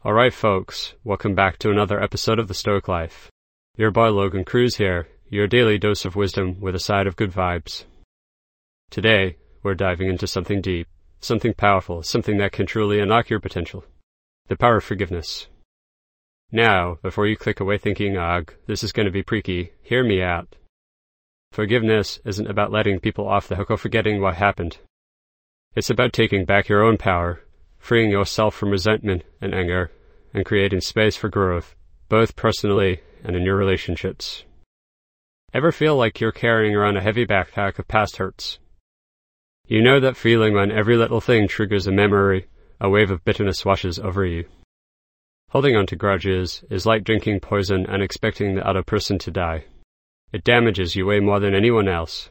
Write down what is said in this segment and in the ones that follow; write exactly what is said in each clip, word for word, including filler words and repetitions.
Alright folks, welcome back to another episode of The Stoic Life. Your boy Logan Cruz here, your daily dose of wisdom with a side of good vibes. Today, we're diving into something deep, something powerful, something that can truly unlock your potential. The power of forgiveness. Now, before you click away thinking, ugh, this is going to be preaky, hear me out. Forgiveness isn't about letting people off the hook or forgetting what happened. It's about taking back your own power, freeing yourself from resentment and anger, and creating space for growth, both personally and in your relationships. Ever feel like you're carrying around a heavy backpack of past hurts? You know that feeling when every little thing triggers a memory, a wave of bitterness washes over you. Holding on to grudges is like drinking poison and expecting the other person to die. It damages you way more than anyone else.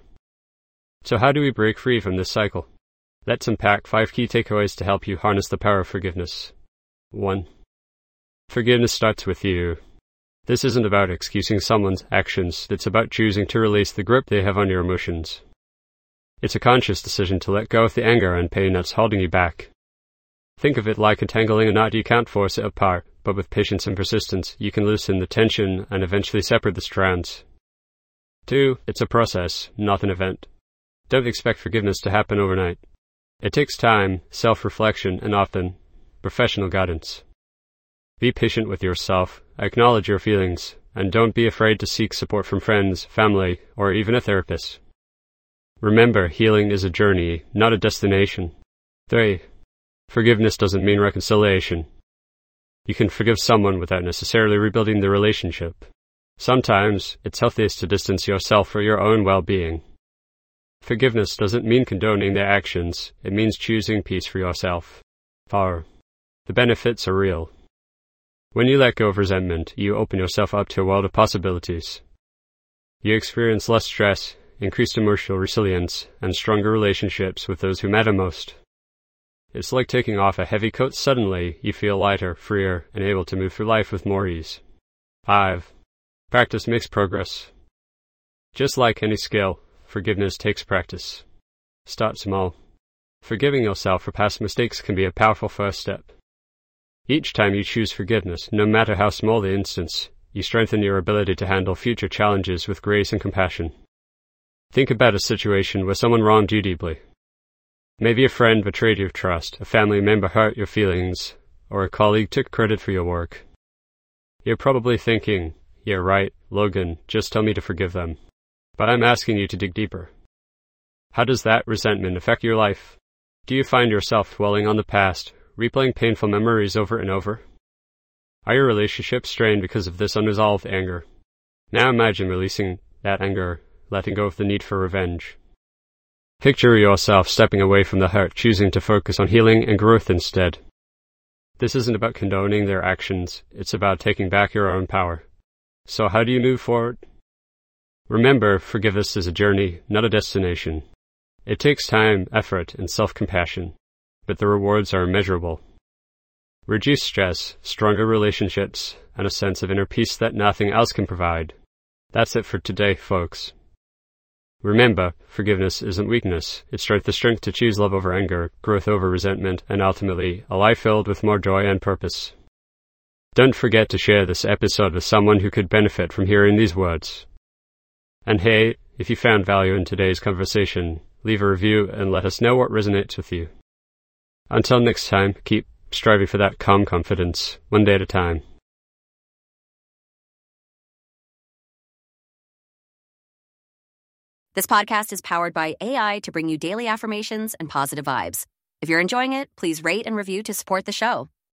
So how do we break free from this cycle? Let's unpack five key takeaways to help you harness the power of forgiveness. one. Forgiveness starts with you. This isn't about excusing someone's actions, it's about choosing to release the grip they have on your emotions. It's a conscious decision to let go of the anger and pain that's holding you back. Think of it like untangling a knot. You can't force it apart, but with patience and persistence, you can loosen the tension and eventually separate the strands. two. It's a process, not an event. Don't expect forgiveness to happen overnight. It takes time, self-reflection, and often professional guidance. Be patient with yourself, acknowledge your feelings, and don't be afraid to seek support from friends, family, or even a therapist. Remember, healing is a journey, not a destination. three. Forgiveness doesn't mean reconciliation. You can forgive someone without necessarily rebuilding the relationship. Sometimes, it's healthiest to distance yourself for your own well-being. Forgiveness doesn't mean condoning their actions, it means choosing peace for yourself. four. The benefits are real. When you let go of resentment, you open yourself up to a world of possibilities. You experience less stress, increased emotional resilience, and stronger relationships with those who matter most. It's like taking off a heavy coat. Suddenly, you feel lighter, freer, and able to move through life with more ease. five. Practice makes progress. Just like any skill, forgiveness takes practice. Start small. Forgiving yourself for past mistakes can be a powerful first step. Each time you choose forgiveness, no matter how small the instance, you strengthen your ability to handle future challenges with grace and compassion. Think about a situation where someone wronged you deeply. Maybe a friend betrayed your trust, a family member hurt your feelings, or a colleague took credit for your work. You're probably thinking, yeah right, Logan, just tell me to forgive them. But I'm asking you to dig deeper. How does that resentment affect your life? Do you find yourself dwelling on the past, replaying painful memories over and over? Are your relationships strained because of this unresolved anger? Now imagine releasing that anger, letting go of the need for revenge. Picture yourself stepping away from the hurt, choosing to focus on healing and growth instead. This isn't about condoning their actions, it's about taking back your own power. So how do you move forward? Remember, forgiveness is a journey, not a destination. It takes time, effort, and self-compassion, but the rewards are immeasurable. Reduce stress, stronger relationships, and a sense of inner peace that nothing else can provide. That's it for today, folks. Remember, forgiveness isn't weakness. It's the strength to choose love over anger, growth over resentment, and ultimately, a life filled with more joy and purpose. Don't forget to share this episode with someone who could benefit from hearing these words. And hey, if you found value in today's conversation, leave a review and let us know what resonates with you. Until next time, keep striving for that calm confidence, one day at a time. This podcast is powered by A I to bring you daily affirmations and positive vibes. If you're enjoying it, please rate and review to support the show.